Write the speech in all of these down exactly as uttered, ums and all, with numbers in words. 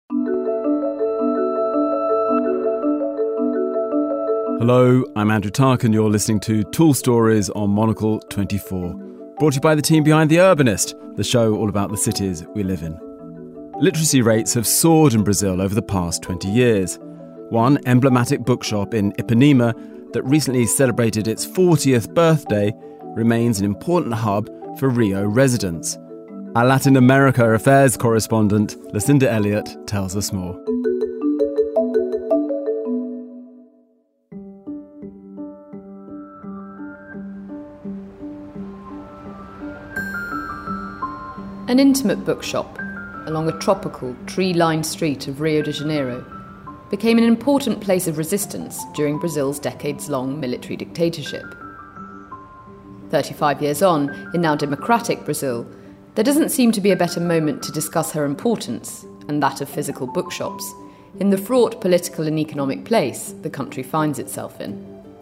Hello, I'm Andrew Tark and you're listening to Tall Stories on Monocle twenty-four, brought to you by the team behind The Urbanist, the show all about the cities we live in. Literacy rates have soared in Brazil over the past twenty years. One emblematic bookshop in Ipanema that recently celebrated its fortieth birthday remains an important hub for Rio residents. Our Latin America affairs correspondent, Lucinda Elliott, tells us more. An intimate bookshop along a tropical, tree-lined street of Rio de Janeiro became an important place of resistance during Brazil's decades-long military dictatorship. thirty-five years on, in now democratic Brazil, there doesn't seem to be a better moment to discuss her importance, and that of physical bookshops, in the fraught political and economic place the country finds itself in.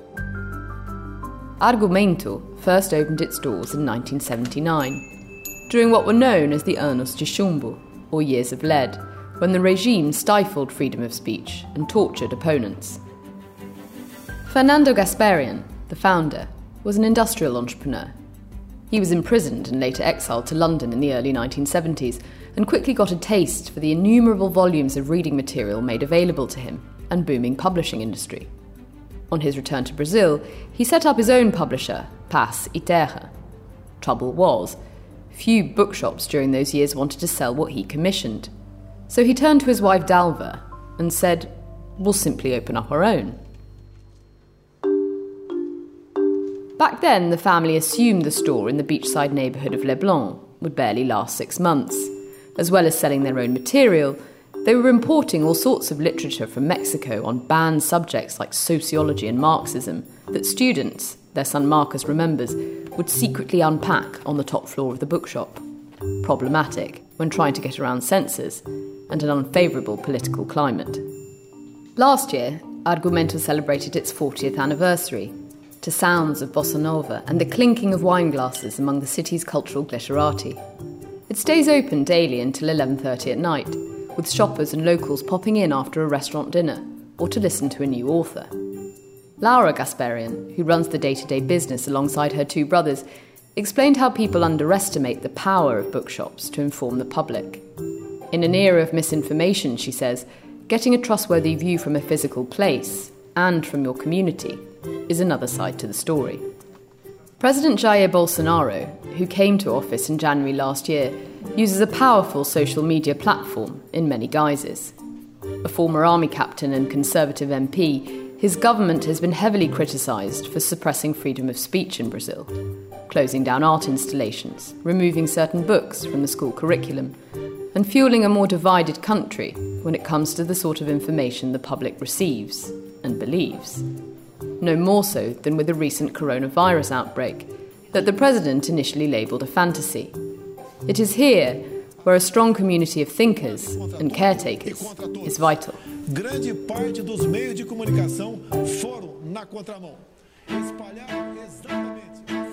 Argumento first opened its doors in nineteen seventy-nine, during what were known as the Anos de Chumbo, or Years of Lead, when the regime stifled freedom of speech and tortured opponents. Fernando Gasparian, the founder, was an industrial entrepreneur. He was imprisoned and later exiled to London in the early nineteen seventies and quickly got a taste for the innumerable volumes of reading material made available to him and booming publishing industry. On his return to Brazil, he set up his own publisher, Paz e Terra. Trouble was, few bookshops during those years wanted to sell what he commissioned. So he turned to his wife Dalva and said, "We'll simply open up our own." Back then, the family assumed the store in the beachside neighbourhood of Leblon would barely last six months. As well as selling their own material, they were importing all sorts of literature from Mexico on banned subjects like sociology and Marxism that students, their son Marcus remembers, would secretly unpack on the top floor of the bookshop. Problematic when trying to get around censors and an unfavourable political climate. Last year, Argumento celebrated its fortieth anniversary, to sounds of bossa nova and the clinking of wine glasses among the city's cultural glitterati. It stays open daily until eleven thirty at night, with shoppers and locals popping in after a restaurant dinner or to listen to a new author. Laura Gasparian, who runs the day-to-day business alongside her two brothers, explained how people underestimate the power of bookshops to inform the public. In an era of misinformation, she says, getting a trustworthy view from a physical place, and from your community, is another side to the story. President Jair Bolsonaro, who came to office in January last year, uses a powerful social media platform in many guises. A former army captain and Conservative M P, his government has been heavily criticised for suppressing freedom of speech in Brazil, closing down art installations, removing certain books from the school curriculum, and fueling a more divided country when it comes to the sort of information the public receives and believes. No more so than with the recent coronavirus outbreak, that the president initially labelled a fantasy. It is here where a strong community of thinkers and caretakers is vital. Grande parte dos meios de comunicação foram na contramão. Espalharam exatamente.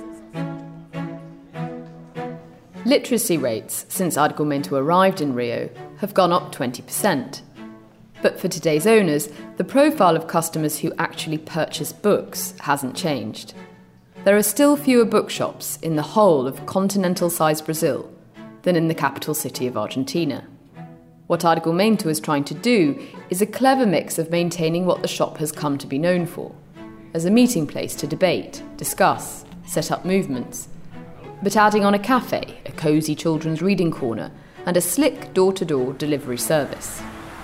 Literacy rates since Argumento arrived in Rio have gone up twenty percent. But for today's owners, the profile of customers who actually purchase books hasn't changed. There are still fewer bookshops in the whole of continental-sized Brazil than in the capital city of Argentina. What Argumento is trying to do is a clever mix of maintaining what the shop has come to be known for, as a meeting place to debate, discuss, set up movements, but adding on a cafe, a cosy children's reading corner, and a slick door-to-door delivery service.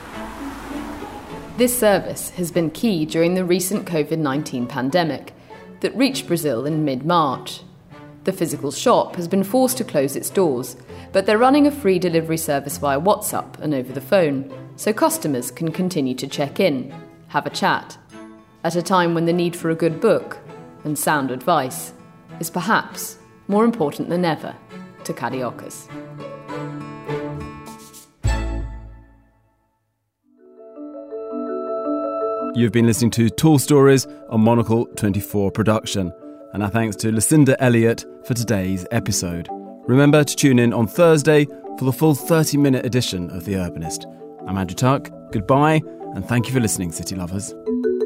This service has been key during the recent covid nineteen pandemic that reached Brazil in mid-March. The physical shop has been forced to close its doors, but they're running a free delivery service via WhatsApp and over the phone, so customers can continue to check in, have a chat, at a time when the need for a good book and sound advice is perhaps more important than ever to cariocas. You've been listening to Tall Stories on Monocle twenty-four production, and our thanks to Lucinda Elliott for today's episode. Remember to tune in on Thursday for the full thirty-minute edition of The Urbanist. I'm Andrew Tuck. Goodbye, and thank you for listening, City Lovers.